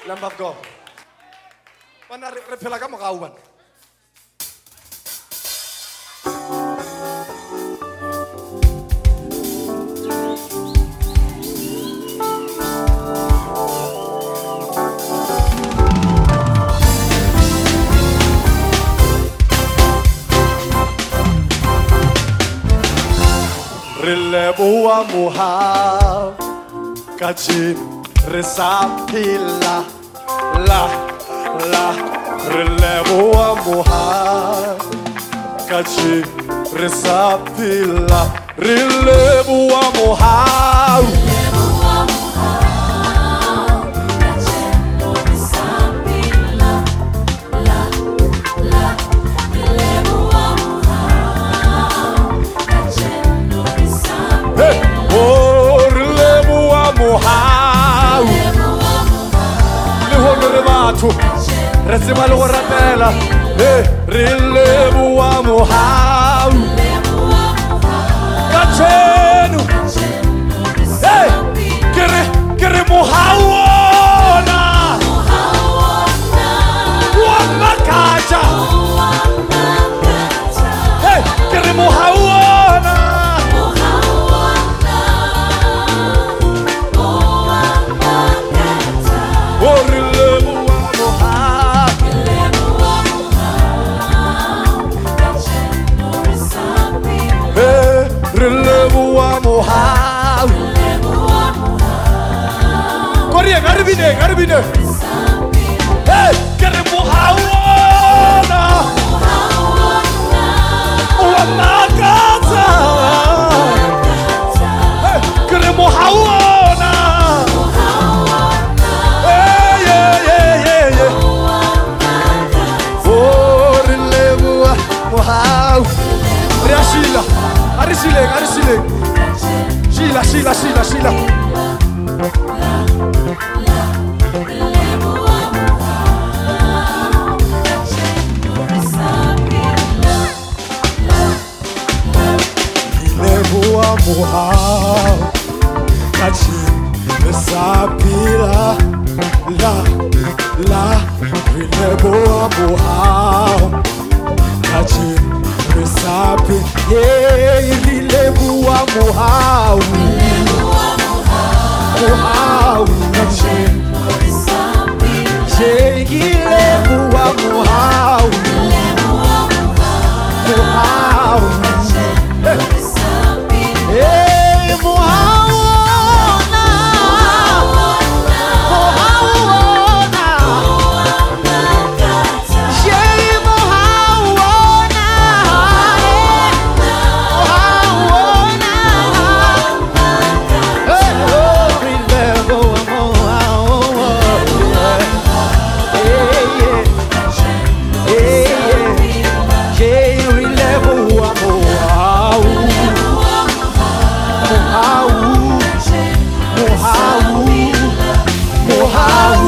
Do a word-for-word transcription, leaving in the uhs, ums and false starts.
Lamb of God. Bana re phela ka morao bana. Re leboha Mohau kajeno re sa phela la la re leboha Mohau kajeno re sa phela re leboha Mohau re tseba le go ratela re leboha Mohau kajeno ke re ke re Mohau ona wa makatha ke re Mohau ona o re Garbine, garbine. Hey, kere Mohau ona. Wa makatha. Hey, kere Mohau ona. Hey, yeah, yeah, yeah, yeah. Oh, re leboha Mohau. Re ashila, arisile, arisile. Shila, shila, shila, shila. Mohau kajeno re sa phela la la re leboha Mohau kajeno re sa phela re leboha Mohau Mohau kajeno re sa phela re leboha Mohau Mohau Hey, Mohau ona, Mohau ona, Hey, Mohau ona, Mohau ona. Hey, oh, we leboha Mohau. Hey, yeah, hey, yeah, hey, we leboha Mohau. Mohau, Mohau, Mohau.